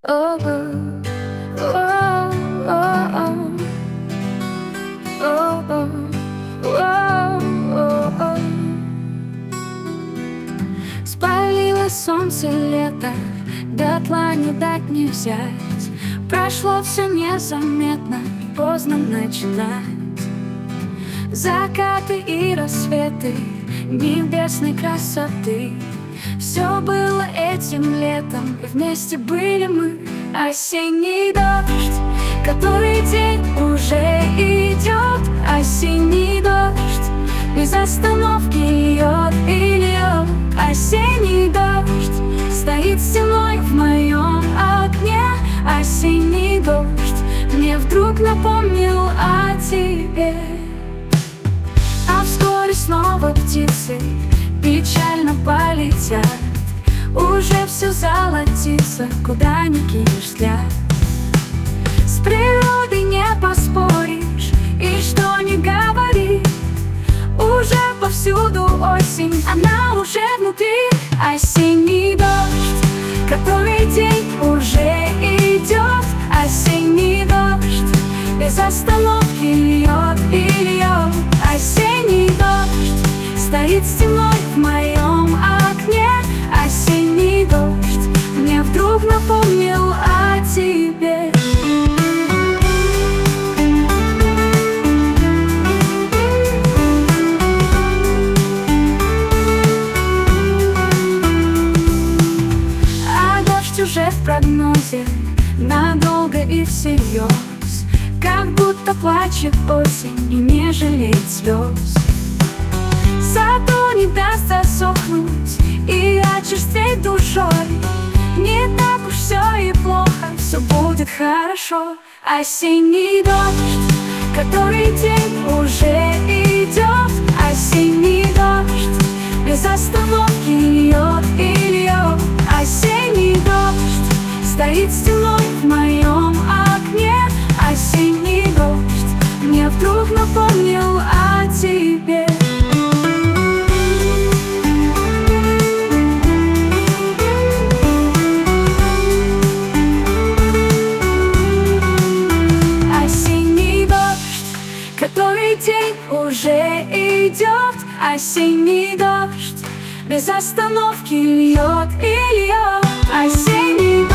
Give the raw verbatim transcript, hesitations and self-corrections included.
Oh, oh, oh, oh, oh, oh, oh, oh. Спалило солнце лето, дотла не дать не взять. Прошло все незаметно, поздно начинать. Закаты и рассветы небесной красоты. Все было этим летом, и вместе были мы. Осенний дождь, который день уже идет. Осенний дождь, без остановки льет и льет. Осенний дождь стоит стеной в моем окне. Осенний дождь мне вдруг напомнил о тебе. А вскоре снова птицы печально полетят. Уже все золотится, куда ни кинешь взгляд. С природой не поспоришь, и что ни говори, уже повсюду осень, она уже внутри. Осенний дождь, который день уже идет. Осенний дождь, без остановки льет и льет. Осенний дождь стоит стеной в моем окне. Осенний дождь мне вдруг напомнил о тебе. А дождь уже в прогнозе, надолго и всерьез, как будто плачет осень и не жалеет слез. Зато не даст засохнуть и очерстветь душой. Не так уж все и плохо, все будет хорошо. Осенний дождь, который день уже идет. Осенний дождь, без остановки льет и льет. Осенний дождь стоит стеной в моем окне. Осенний дождь мне вдруг напомнил о тебе. Который день уже идет. Осенний дождь без остановки льет и льет. Осенний дождь.